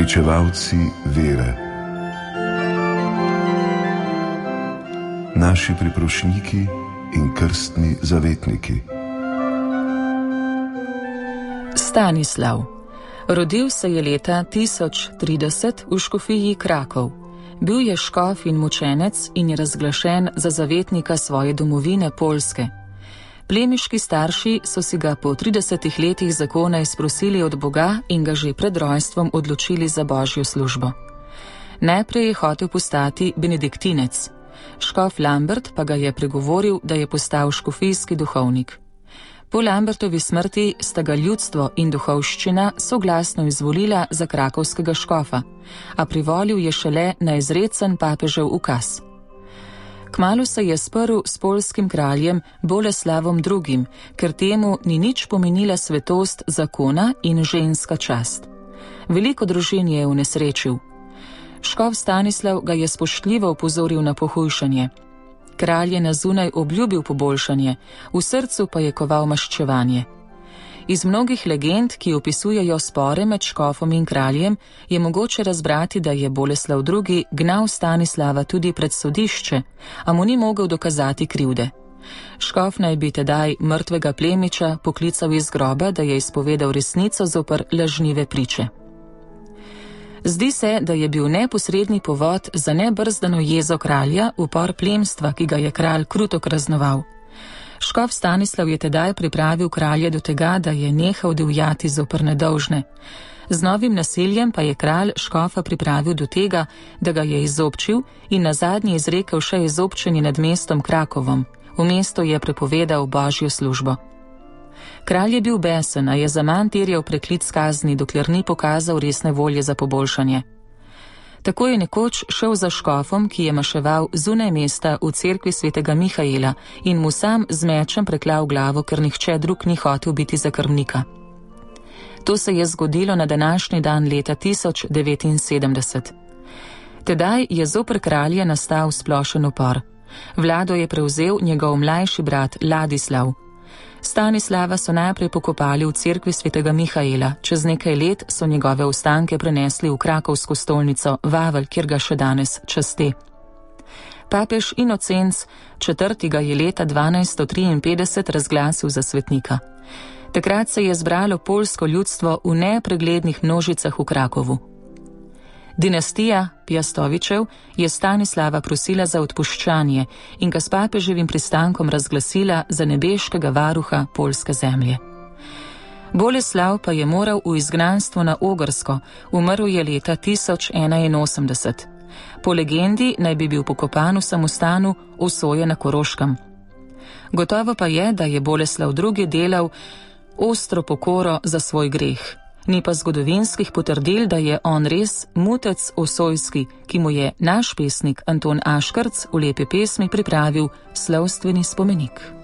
uresničevalci vere, naši priprošniki in krstni zavetniki. Stanislav. Rodil se je leta 1030 v škofiji Krakov. Bil je škof in mučenec in je razglašen za zavetnika svoje domovine Poljske. Plemiški starši so si ga po 30 letih zakona izprosili od Boga in ga že pred rojstvom odločili za božjo službo. Najprej je hotel postati benediktinec. Škof Lambert pa ga je pregovoril, da je postal škofijski duhovnik. Po Lambertovi smrti sta ga ljudstvo in duhovščina soglasno izvolila za krakovskega škofa, a privolil je šele na izrecen papežev ukaz. Kmalu se je sprl s poljskim kraljem Boleslavom II., ker temu ni nič pomenila svetost zakona in ženska čast. Veliko družin je unesrečil. Škof Stanislav ga je spoštljivo opozoril na pohujšanje. Kralj je na zunaj obljubil poboljšanje, v srcu pa je koval maščevanje. Iz mnogih legend, ki opisujejo spore med škofom in kraljem, je mogoče razbrati, da je Boleslav II. Gnal Stanislava tudi pred sodišče, a mu ni mogel dokazati krivde. Škof naj bi tedaj mrtvega plemiča poklical iz groba, da je izpovedal resnico zoper lažnive priče. Zdi se, da je bil neposredni povod za nebrzdano jezo kralja upor plemstva, ki ga je kralj kruto kaznoval. Škof Stanislav je tedaj pripravil kralja do tega, da je nehal divjati zoper nedolžne. Z novim nasiljem pa je kralj škofa pripravil do tega, da ga je izobčil in nazadnje izrekel še izobčenje nad mestom Krakovom. V mestu je prepovedal božjo službo. Kralj je bil besen, a je zaman terjal preklic kazni, dokler ni pokazal resne volje za poboljšanje. Tako je nekoč šel za škofom, ki je maševal zunaj mesta v cerkvi svetega Mihaela in mu sam z mečem preklal glavo, ker nihče drug ni hotel biti za krvnika. To se je zgodilo na današnji dan leta 1079. Tedaj je zoper kralja nastal splošen upor. Vlado je prevzel njegov mlajši brat Ladislav. Stanislava so najprej pokopali v cerkvi svetega Mihaela, čez nekaj let so njegove ostanke prenesli v krakovsko stolnico Vavelj, kjer ga še danes časti. Papež Inocenc IV. Ga je leta 1253 razglasil za svetnika. Takrat se je zbralo poljsko ljudstvo v nepreglednih množicah v Krakovu. Dinastija Piastovičev je Stanislava prosila za odpuščanje in ga s papeževim pristankom razglasila za nebeškega varuha poljske zemlje. Boleslav pa je moral v izgnanstvo na Ogrsko, umrl je leta 1081. Po legendi naj bi bil pokopan v samostanu Osoje na Koroškem. Gotovo pa je, da je Boleslav II. Delal ostro pokoro za svoj greh. Ni pa zgodovinskih potrdil, da je on res mutec osojski, ki mu je naš pesnik Anton Aškarc v lepi pesmi pripravil slavstveni spomenik.